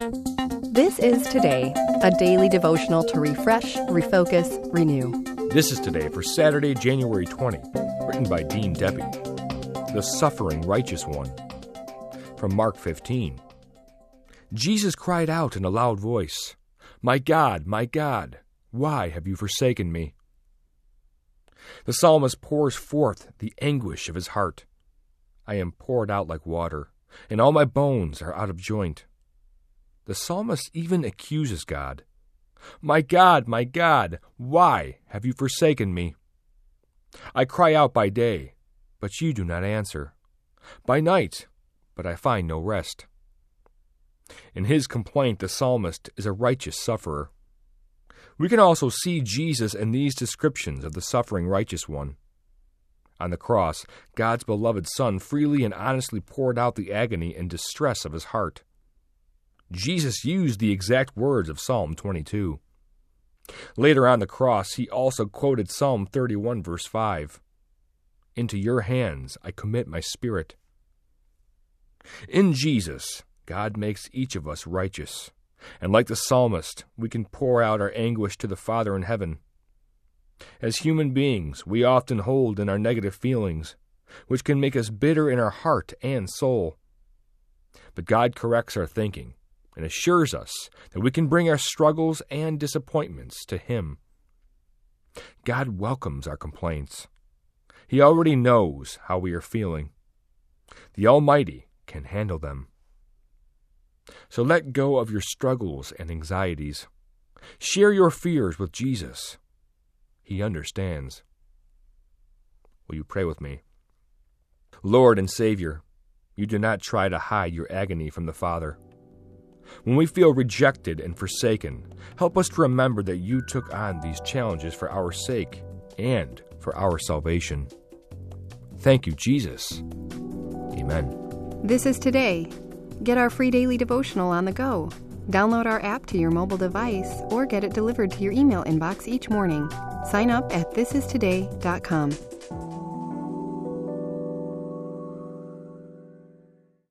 This is Today, a daily devotional to refresh, refocus, renew. This is Today for Saturday, January 20, written by Dean Debbie. The Suffering Righteous One. From Mark 15. Jesus cried out in a loud voice, my God, why have you forsaken me?" The psalmist pours forth the anguish of his heart. I am poured out like water, and all my bones are out of joint. The psalmist even accuses God. My God, why have you forsaken me? I cry out by day, but you do not answer. By night, but I find no rest. In his complaint, the psalmist is a righteous sufferer. We can also see Jesus in these descriptions of the suffering righteous one. On the cross, God's beloved Son freely and honestly poured out the agony and distress of his heart. Jesus used the exact words of Psalm 22. Later on the cross, he also quoted Psalm 31, verse 5. Into your hands I commit my spirit. In Jesus, God makes each of us righteous, and like the psalmist, we can pour out our anguish to the Father in heaven. As human beings, we often hold in our negative feelings, which can make us bitter in our heart and soul. But God corrects our thinking and assures us that we can bring our struggles and disappointments to Him. God welcomes our complaints. He already knows how we are feeling. The Almighty can handle them. So let go of your struggles and anxieties. Share your fears with Jesus. He understands. Will you pray with me? Lord and Savior, you do not try to hide your agony from the Father. When we feel rejected and forsaken, help us to remember that you took on these challenges for our sake and for our salvation. Thank you, Jesus. Amen. This is Today. Get our free daily devotional on the go. Download our app to your mobile device or get it delivered to your email inbox each morning. Sign up at thisistoday.com.